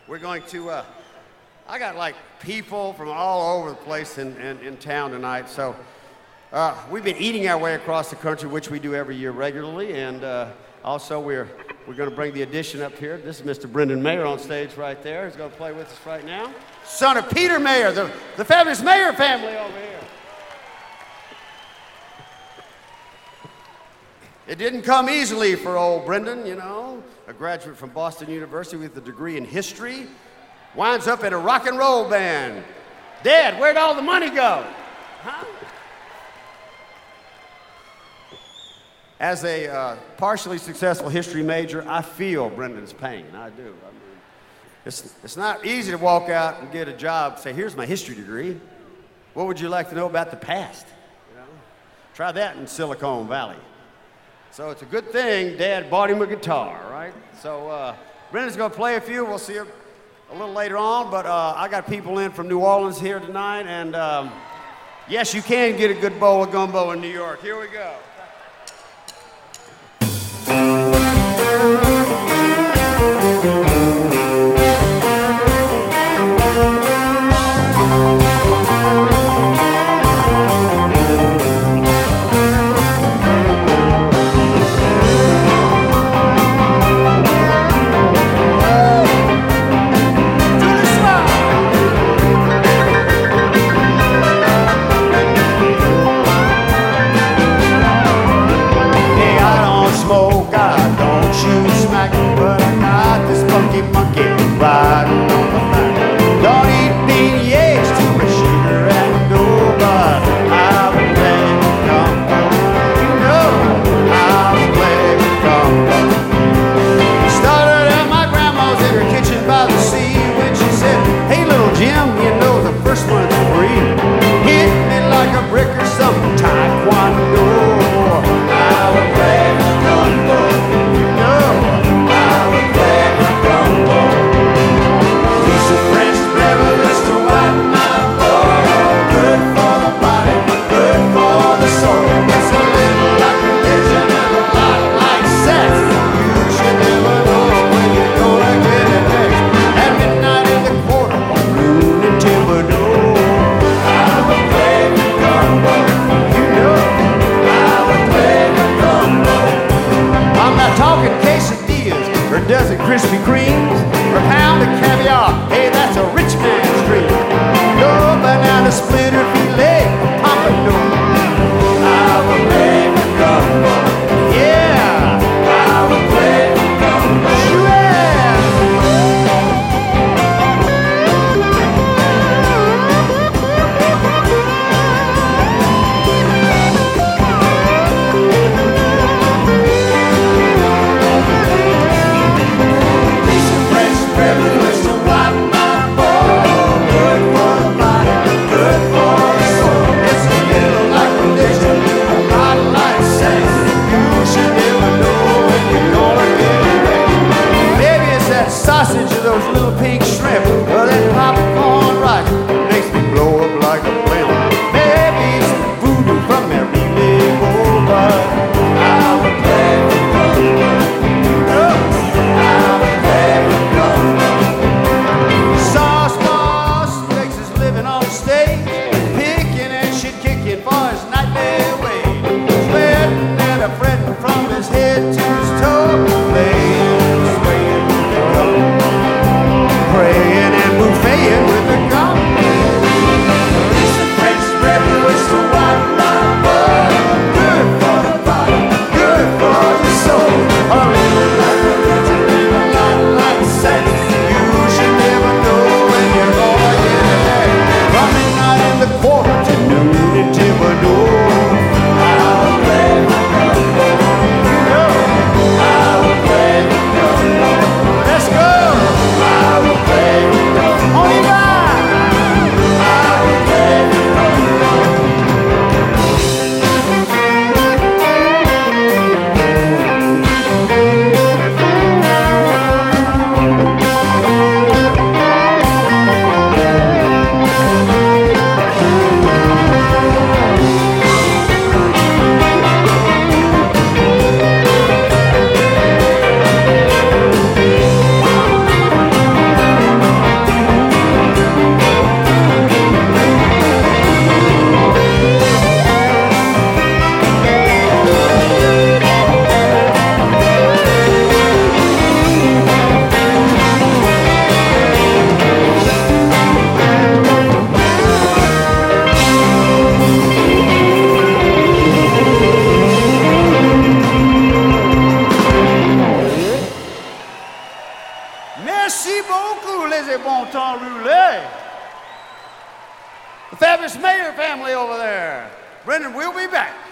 We're going to, I got like people from all over the place in town tonight. So we've been eating our way across the country, which we do every year regularly. And also we're going to bring the addition up here. This is Mr. Brendan Mayer on stage right there. He's going to play with us right now. Son of Peter Mayer, the fabulous Mayer family over here. It didn't come easily for old Brendan, you know, a graduate from Boston University with a degree in history, winds up at a rock and roll band. Dad, where'd all the money go? Huh? As a partially successful history major, I feel Brendan's pain. I do. I mean, it's not easy to walk out and get a job and say, here's my history degree. What would you like to know about the past? You know? Try that in Silicon Valley. So it's a good thing Dad bought him a guitar, right? So Brendan's going to play a few. We'll see him a little later on. But I got people in from New Orleans here tonight. And yes, you can get a good bowl of gumbo in New York. Here we go. Riding on the back. Don't eat PDAs, too much sugar and no, but I was glad you come home. You know, I was glad you come home. Started at my grandma's in her kitchen by the sea when she said, hey little Jim, you know the first one's free. Hit me like a brick or some taekwondo. I was glad you come home. You know, I was glad you come home. Dozen Krispy Kremes for a pound of caviar. Hey, that's a rich man's dream. No banana splitter filet, pompadour. I will make a gumbo. Yeah, I will make a gumbo. Sausage or those little pink shrimp, or that popcorn rice makes me blow up like a blimp. Maybe some voodoo from every little bud. I would play the gumbo. I would play the gumbo. Sauce Boss makes his living on the stage, picking and shit kicking for his nightmare wage, sweating and a fretting from his head to his toe, playing, swaying. Praying and moving. beaucoup, les bon temps roulés. The fabulous Mayer family over there. Brendan, we'll be back.